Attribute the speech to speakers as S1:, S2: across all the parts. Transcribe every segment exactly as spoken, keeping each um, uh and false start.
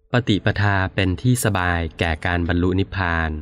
S1: ปฏิปทาเป็นที่สบายแก่การบรรลุนิพพาน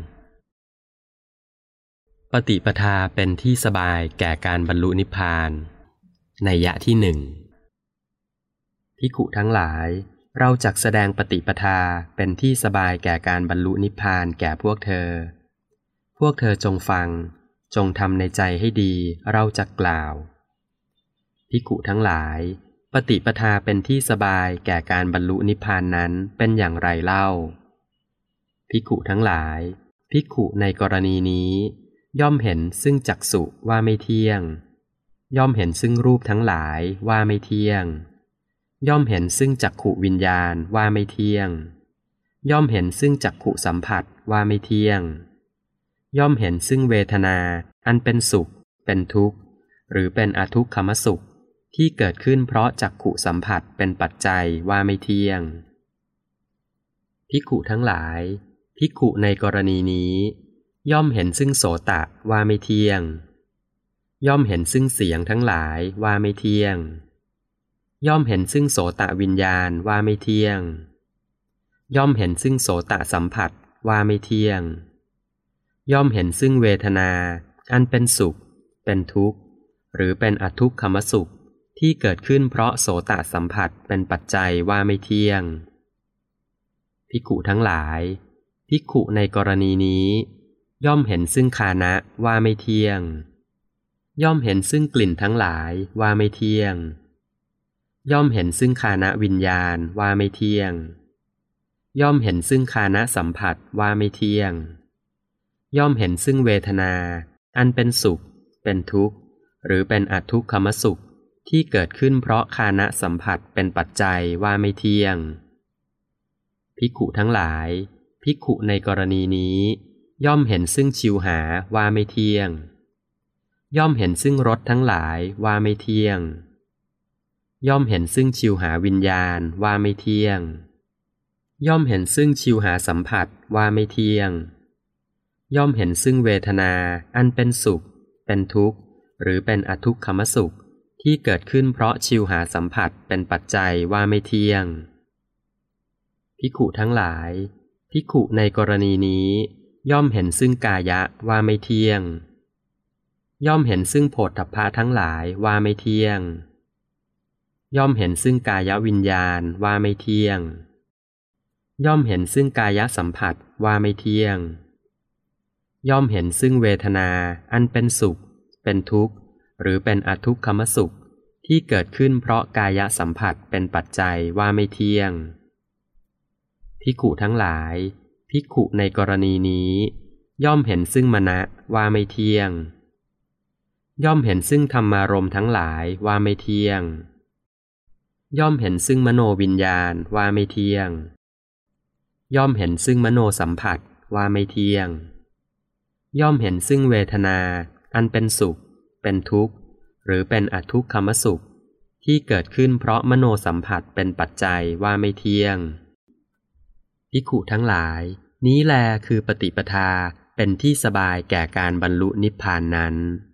S1: ปฏิปทาเป็นที่สบายแก่การบรรลุนิพพานนัยยะที่หนึ่งภิกขุทั้งหลายเราจักแสดงปฏิปทาเป็นที่สบายแก่การบรรลุนิพพานแก่พวกเธอพวกเธอจงฟังจงทำในใจให้ดีเราจักกล่าวภิกขุทั้งหลายปฏิปทาเป็นที่สบายแก่การบรรลุนิพพานนั้นเป็นอย่างไรเล่าภิกขุทั้งหลายภิกขุในกรณีนี้ย่อมเห็นซึ่งจักษุว่าไม่เที่ยงย่อมเห็นซึ่งรูปทั้งหลายว่าไม่เที่ยงย่อมเห็นซึ่งจักขุวิญญาณว่าไม่เที่ยงย่อมเห็นซึ่งจักขุสัมผัสว่าไม่เที่ยงย่อมเห็นซึ่งเวทนาอันเป็นสุขเป็นทุกข์หรือเป็นอทุกขมสุขที่เกิดขึ้นเพราะจักขุสัมผัสเป็นปัจจัยว่าไม่เที่ยงภิกขุทั้งหลายภิกขุในกรณีนี้ย่อมเห็นซึ่งโสตะว่าไม่เที่ยงย่อมเห็นซึ่งเสียงทั้งหลายว่าไม่เที่ยงย่อมเห็นซึ่งโสตะวิญญาณว่าไม่เที่ยงย่อมเห็นซึ่งโสตะสัมผัสว่าไม่เที่ยงย่อมเห็นซึ่งเวทนาอันเป็นสุขเป็นทุกข์หรือเป็นอทุกขมสุขที่เกิดขึ้นเพราะโสตสัมผัสเป็นปัจจัยว่าไม่เที่ยงภิกขุทั้งหลายภิกขุในกรณีนี้ย่อมเห็นซึ่งฆานะว่าไม่เที่ยงย่อมเห็นซึ่งกลิ่นทั้งหลายว่าไม่เที่ยงย่อมเห็นซึ่งฆานะวิญญาณว่าไม่เที่ยงย่อมเห็นซึ่งฆานะสัมผัสว่าไม่เที่ยงย่อมเห็นซึ่งเวทนาอันเป็นสุขเป็นทุกข์หรือเป็นอทุกขมสุขที่เกิดขึ้นเพราะฆานะสัมผัสเป็นปัจจัยว่าไม่เที่ยงภิกขุทั้งหลายภิกขุในกรณีนี้ย่อมเห็นซึ่งชิวหาว่าไม่เที่ยงย่อมเห็นซึ่งรสทั้งหลายว่าไม่เที่ยงย่อมเห็นซึ่งชิวหาวิญญาณว่าไม่เที่ยงย่อมเห็นซึ่งชิวหาสัมผัสว่าไม่เที่ยงย่อมเห็นซึ่งเวทนาอันเป็นสุขเป็นทุกข์หรือเป็นอทุกขมสุขที่เกิดขึ้นเพราะชิวหาสัมผัสเป็นปัจจัยว่าไม่เที่ยงภิกขุทั้งหลายภิกขุในกรณีนี้ย่อมเห็นซึ่งกายะว่าไม่เที่ยงย่อมเห็นซึ่งโผฏฐัพพะทั้งหลายว่าไม่เที่ยงย่อมเห็นซึ่งกายวิญญาณว่าไม่เที่ยงย่อมเห็นซึ่งกายสัมผัสว่าไม่เที่ยงย่อมเห็นซึ่งเวทนาอันเป็นสุขเป็นทุกข์หรือเป็นอทุกขมสุขที่เกิดขึ้นเพราะกายสัมผัสเป็นปัจจัยว่าไม่เที่ยงภิกขุทั้งหลายภิกขุในกรณีนี้ย่อมเห็นซึ่งมนะว่าไม่เที่ยงย่อมเห็นซึ่งธรรมารมณ์ทั้งหลายว่าไม่เที่ยงย่อมเห็นซึ่งมโนวิญญาณว่าไม่เที่ยงย่อมเห็นซึ่งมโนสัมผัสว่าไม่เที่ยงย่อมเห็นซึ่งเวทนาอันเป็นสุขเป็นทุกข์หรือเป็นอทุกขมสุขที่เกิดขึ้นเพราะมโนสัมผัสเป็นปัจจัยว่าไม่เที่ยงภิกขุทั้งหลายนี้แลคือปฏิปทาเป็นที่สบายแก่การบรรลุนิพพานนั้น